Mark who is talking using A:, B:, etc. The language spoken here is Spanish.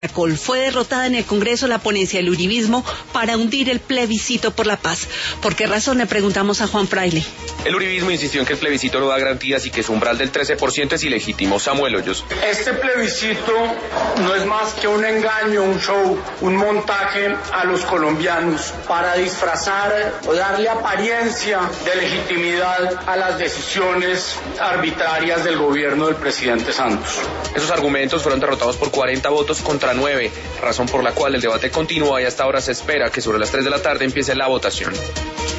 A: Fue derrotada en el Congreso la ponencia del uribismo para hundir el plebiscito por la paz. ¿Por qué razón? Le preguntamos a Juan Fraile.
B: El uribismo insistió en que el plebiscito no da garantías y que su umbral del 13% es ilegítimo. Samuel Hoyos.
C: Este plebiscito no es más que un engaño, un show, un montaje a los colombianos para disfrazar o darle apariencia de legitimidad a las decisiones arbitrarias del gobierno del presidente Santos.
B: Esos argumentos fueron derrotados por 40 votos contra 9, razón por la cual el debate continúa y hasta ahora se espera que sobre las 3 de la tarde empiece la votación.